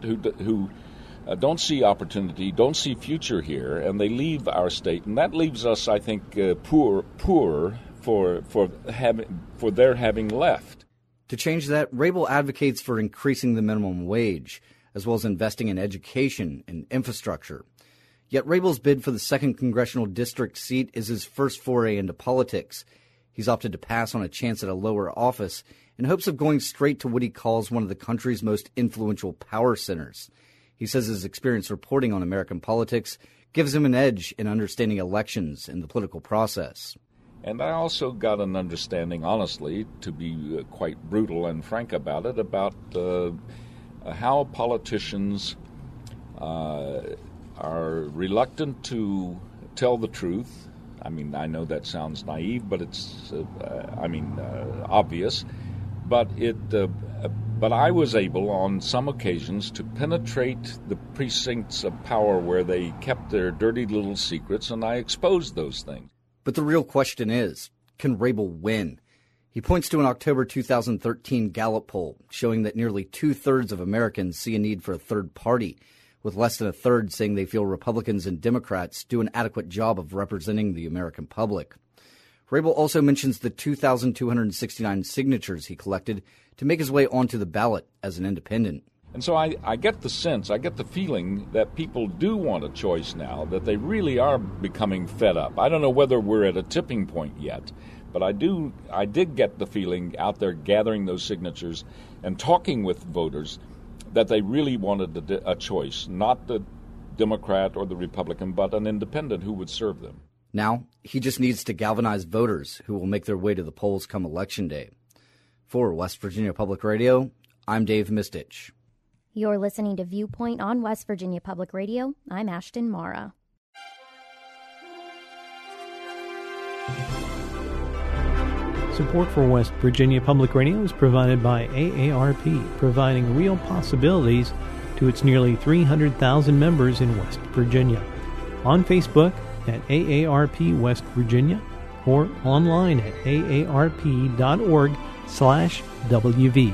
don't see opportunity, don't see future here, and they leave our state, and that leaves us, I think, poor for their having left. To change that, Rabel advocates for increasing the minimum wage, as well as investing in education and infrastructure. Yet Rabel's bid for the 2nd Congressional District seat is his first foray into politics. He's opted to pass on a chance at a lower office in hopes of going straight to what he calls one of the country's most influential power centers. He says his experience reporting on American politics gives him an edge in understanding elections and the political process. And I also got an understanding, honestly, to be quite brutal and frank about it, about how politicians are reluctant to tell the truth. I mean, I know that sounds naive, but it's, obvious. But I was able, on some occasions, to penetrate the precincts of power where they kept their dirty little secrets, and I exposed those things. But the real question is, can Rabel win? He points to an October 2013 Gallup poll showing that nearly 2/3 of Americans see a need for a third party, with less than a third saying they feel Republicans and Democrats do an adequate job of representing the American public. Rabel also mentions the 2,269 signatures he collected to make his way onto the ballot as an independent. And so I get the feeling that people do want a choice now, that they really are becoming fed up. I don't know whether we're at a tipping point yet, but I did get the feeling out there gathering those signatures and talking with voters that they really wanted a choice, not the Democrat or the Republican, but an independent who would serve them. Now, he just needs to galvanize voters who will make their way to the polls come Election Day. For West Virginia Public Radio, I'm Dave Mistich. You're listening to Viewpoint on West Virginia Public Radio. I'm Ashton Mara. Support for West Virginia Public Radio is provided by AARP, providing real possibilities to its nearly 300,000 members in West Virginia. On Facebook at AARP West Virginia or online at aarp.org/WV.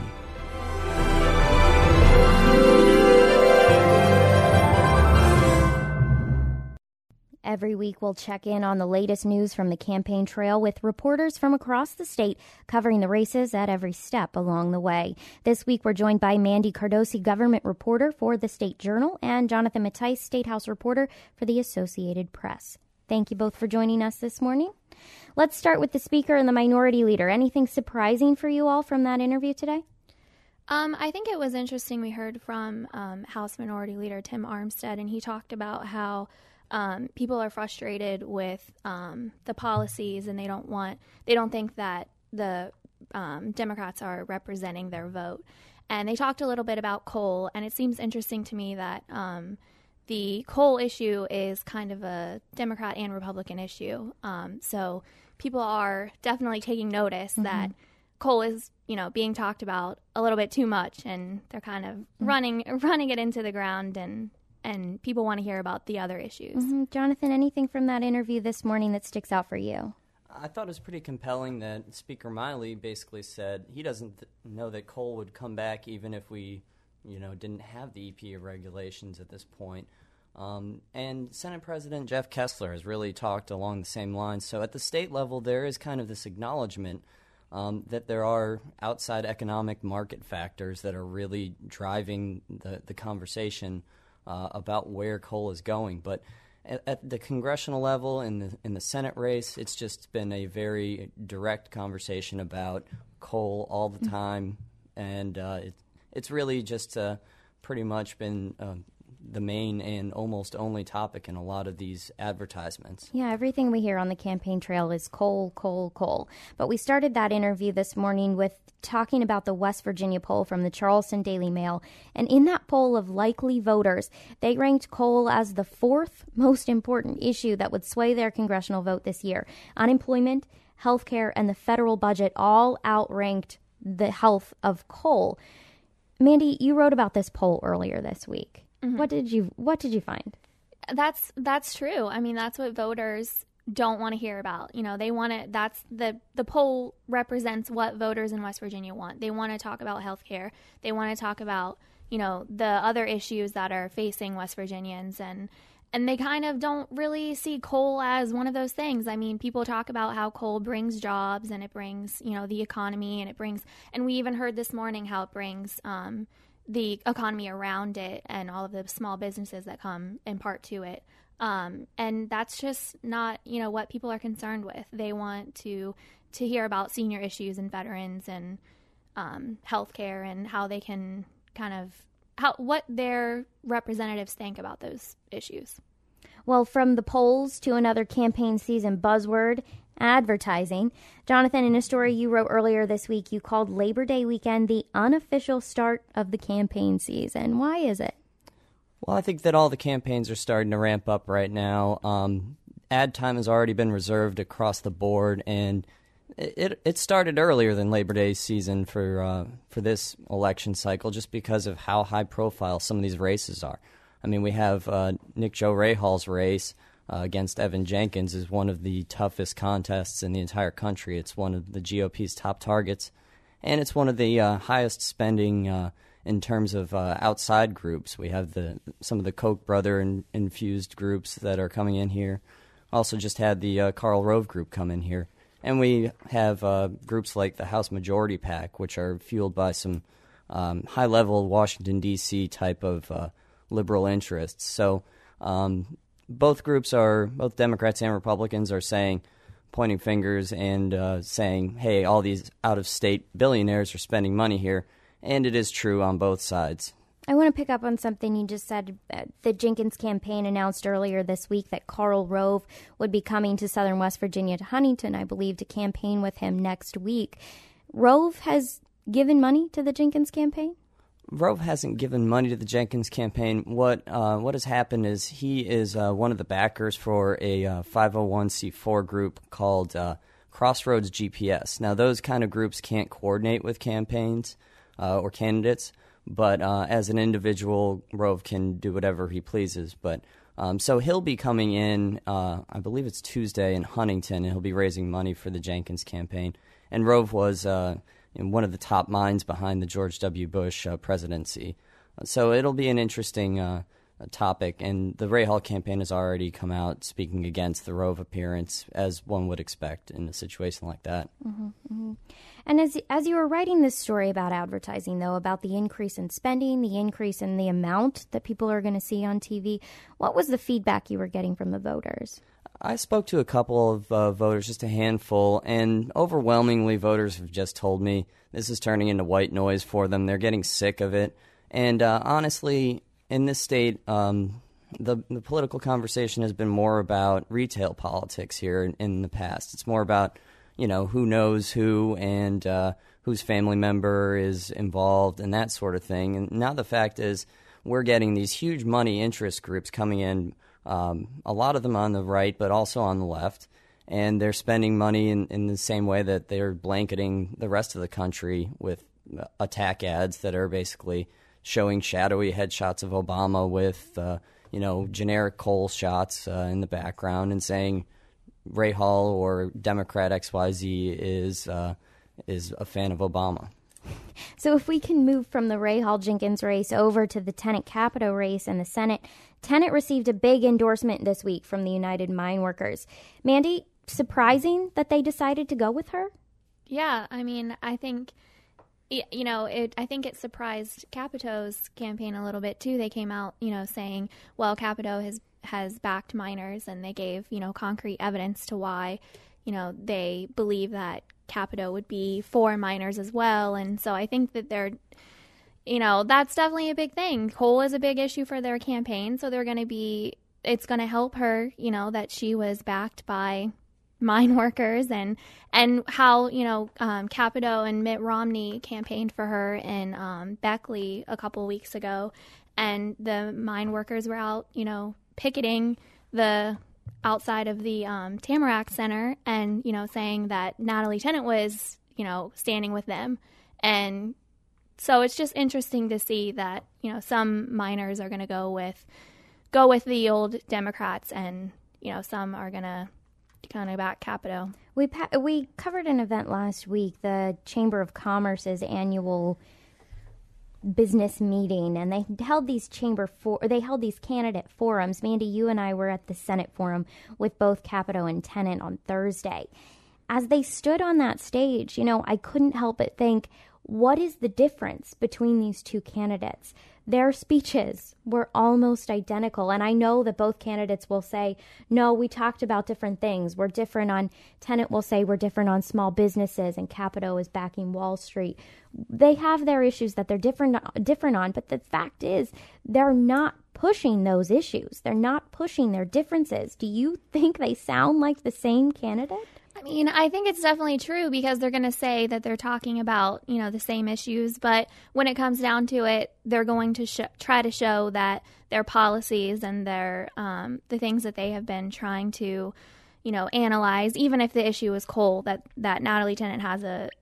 Every week, we'll check in on the latest news from the campaign trail with reporters from across the state covering the races at every step along the way. This week, we're joined by Mandy Cardosi, government reporter for the State Journal, and Jonathan Mattice, State House reporter for the Associated Press. Thank you both for joining us this morning. Let's start with the Speaker and the Minority Leader. Anything surprising for you all from that interview today? I think it was interesting. We heard from House Minority Leader Tim Armstead, and he talked about how people are frustrated with the policies, and they don't think that the Democrats are representing their vote. And they talked a little bit about coal, and it seems interesting to me that the coal issue is kind of a Democrat and Republican issue. So people are definitely taking notice that coal is, being talked about a little bit too much, and they're kind of running it into the ground, and people want to hear about the other issues. Jonathan, anything from that interview this morning that sticks out for you? I thought it was pretty compelling that Speaker Miley basically said he doesn't know that coal would come back even if we, didn't have the EPA regulations at this point. And Senate President Jeff Kessler has really talked along the same lines. So at the state level, there is kind of this acknowledgement that there are outside economic market factors that are really driving the conversation about where coal is going. But at the congressional level, in the Senate race, it's just been a very direct conversation about coal all the time, and it's really just pretty much been the main and almost only topic in a lot of these advertisements. Yeah, everything we hear on the campaign trail is coal, coal, coal. But we started that interview this morning with talking about the West Virginia poll from the Charleston Daily Mail. And in that poll of likely voters, they ranked coal as the fourth most important issue that would sway their congressional vote this year. Unemployment, health care, and the federal budget all outranked the health of coal. Mandy, you wrote about this poll earlier this week. What did you find? That's true. I mean, that's what voters don't want to hear about. They want to. That's the poll represents what voters in West Virginia want. They want to talk about health care. They want to talk about the other issues that are facing West Virginians, and they kind of don't really see coal as one of those things. I mean, people talk about how coal brings jobs and it brings the economy, and we even heard this morning how it brings the economy around it and all of the small businesses that come in part to it. And that's just not, what people are concerned with. They want to hear about senior issues and veterans and healthcare and how they can what their representatives think about those issues. Well, from the polls to another campaign season buzzword, advertising. Jonathan, in a story you wrote earlier this week, you called Labor Day weekend the unofficial start of the campaign season. Why is it? Well, I think that all the campaigns are starting to ramp up right now. Ad time has already been reserved across the board, and it started earlier than Labor Day season for this election cycle just because of how high profile some of these races are. I mean, we have Nick Joe Rahal's race against Evan Jenkins is one of the toughest contests in the entire country. It's one of the GOP's top targets, and it's one of the highest spending in terms of outside groups. We have some of the Koch brother infused groups that are coming in here. Also just had the Karl Rove group come in here. And we have groups like the House Majority PAC, which are fueled by some high-level Washington, D.C. type of liberal interests. So both Democrats and Republicans are pointing fingers and saying, hey, all these out-of-state billionaires are spending money here, and it is true on both sides. I want to pick up on something you just said. The Jenkins campaign announced earlier this week that Karl Rove would be coming to southern West Virginia, to Huntington, I believe, to campaign with him next week. Rove has given money to the Jenkins campaign? Rove hasn't given money to the Jenkins campaign. What has happened is he is one of the backers for a 501c4 group called Crossroads GPS. Now, those kind of groups can't coordinate with campaigns or candidates, but as an individual, Rove can do whatever he pleases. But so he'll be coming in, I believe it's Tuesday in Huntington, and he'll be raising money for the Jenkins campaign. And Rove was one of the top minds behind the George W. Bush presidency. So it'll be an interesting topic, and the Ray Hall campaign has already come out speaking against the Rove appearance, as one would expect in a situation like that. Mm-hmm, mm-hmm. And as you were writing this story about advertising, though, about the increase in spending, the increase in the amount that people are going to see on TV, what was the feedback you were getting from the voters? I spoke to a couple of voters, just a handful, and overwhelmingly voters have just told me this is turning into white noise for them. They're getting sick of it. And honestly, in this state, the political conversation has been more about retail politics here in the past. It's more about, who knows who and whose family member is involved and that sort of thing. And now the fact is we're getting these huge money interest groups coming in, a lot of them on the right, but also on the left, and they're spending money in the same way that they're blanketing the rest of the country with attack ads that are basically showing shadowy headshots of Obama with, generic Cole shots in the background and saying Ray Hall or Democrat XYZ is a fan of Obama. So if we can move from the Ray Hall Jenkins race over to the Tennant Capito race in the Senate, Tennant received a big endorsement this week from the United Mine Workers. Mandy, surprising that they decided to go with her? Yeah, I mean, I think, I think it surprised Capito's campaign a little bit too. They came out, saying, well, Capito has backed miners, and they gave, concrete evidence to why, they believe that Capito would be for miners as well. And so I think that they're, that's definitely a big thing. Coal is a big issue for their campaign. So it's going to help her, that she was backed by mine workers and how, Capito and Mitt Romney campaigned for her in Beckley a couple weeks ago. And the mine workers were out, picketing the outside of the Tamarack Center and, saying that Natalie Tennant was, standing with them. And so it's just interesting to see that, some miners are going to go with the old Democrats and, some are going to kind of back Capito. We covered an event last week, the Chamber of Commerce's annual business meeting, and they held these candidate forums. Mandy, you and I were at the Senate forum with both Capito and Tennant on Thursday. As they stood on that stage, I couldn't help but think, what is the difference between these two candidates? Their speeches were almost identical, and I know that both candidates will say, no, we talked about different things. We're different on, Tennant will say we're different on small businesses, and Capito is backing Wall Street. They have their issues that they're different on, but the fact is they're not pushing those issues. They're not pushing their differences. Do you think they sound like the same candidate? I mean, I think it's definitely true because they're going to say that they're talking about, the same issues. But when it comes down to it, they're going to try to show that their policies and their the things that they have been trying to, analyze, even if the issue is coal, that Natalie Tennant has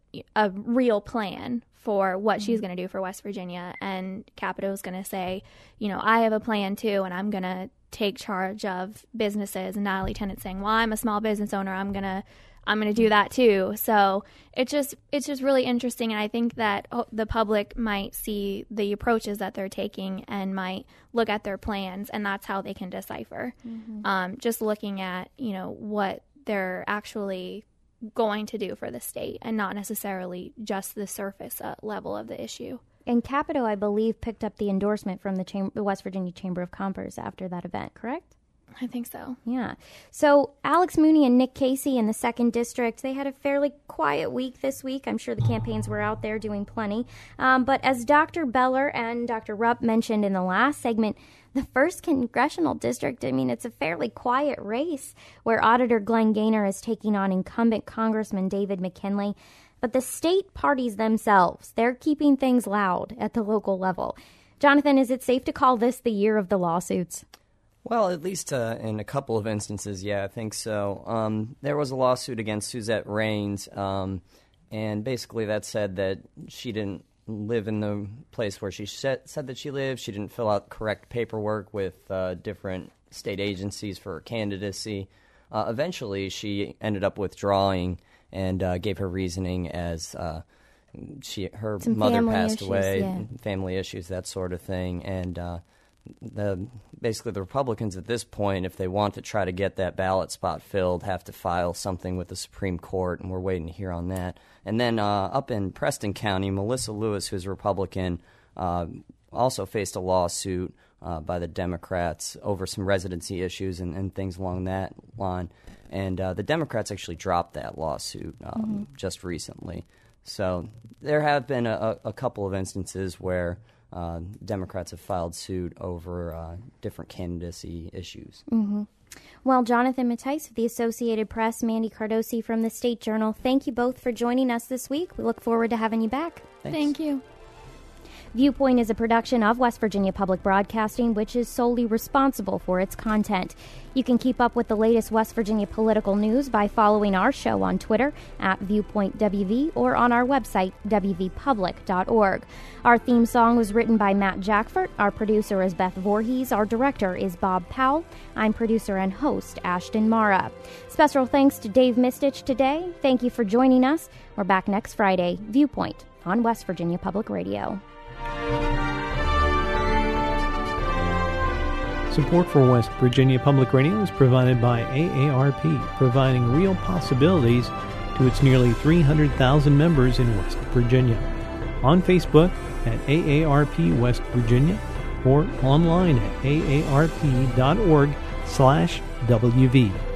a real plan for what she's going to do for West Virginia. And Capito's going to say, I have a plan too, and I'm going to take charge of businesses. And Natalie Tennant saying, well, I'm a small business owner, I'm gonna do that too. So it's just really interesting, and I think that the public might see the approaches that they're taking and might look at their plans, and that's how they can decipher. Mm-hmm. Just looking at what they're actually going to do for the state, and not necessarily just the surface level of the issue. And Capito, I believe, picked up the endorsement from the West Virginia Chamber of Commerce after that event, correct? I think so. Yeah. So Alex Mooney and Nick Casey in the 2nd District, they had a fairly quiet week this week. I'm sure the campaigns were out there doing plenty. But as Dr. Beller and Dr. Rupp mentioned in the last segment, the 1st Congressional District, I mean, it's a fairly quiet race where Auditor Glenn Gaynor is taking on incumbent Congressman David McKinley. But the state parties themselves, they're keeping things loud at the local level. Jonathan, is it safe to call this the year of the lawsuits? Well, at least in a couple of instances, yeah, I think so. There was a lawsuit against Suzette Raines, and basically that said that she didn't live in the place where she said that she lived. She didn't fill out correct paperwork with different state agencies for her candidacy. Eventually, she ended up withdrawing and gave her reasoning as her mother passed away, family issues, that sort of thing. And basically the Republicans at this point, if they want to try to get that ballot spot filled, have to file something with the Supreme Court, and we're waiting to hear on that. And then up in Preston County, Melissa Lewis, who's a Republican, also faced a lawsuit by the Democrats over some residency issues and things along that line. And the Democrats actually dropped that lawsuit just recently. So there have been a couple of instances where Democrats have filed suit over different candidacy issues. Mm-hmm. Well, Jonathan Mattice of the Associated Press, Mandy Cardosi from the State Journal, thank you both for joining us this week. We look forward to having you back. Thanks. Thank you. Viewpoint is a production of West Virginia Public Broadcasting, which is solely responsible for its content. You can keep up with the latest West Virginia political news by following our show on Twitter @ViewpointWV or on our website, wvpublic.org. Our theme song was written by Matt Jackford. Our producer is Beth Voorhees. Our director is Bob Powell. I'm producer and host Ashton Mara. Special thanks to Dave Mistich today. Thank you for joining us. We're back next Friday. Viewpoint on West Virginia Public Radio. Support for West Virginia Public Radio is provided by AARP, providing real possibilities to its nearly 300,000 members in West Virginia. On Facebook at AARP West Virginia or online at aarp.org/WV.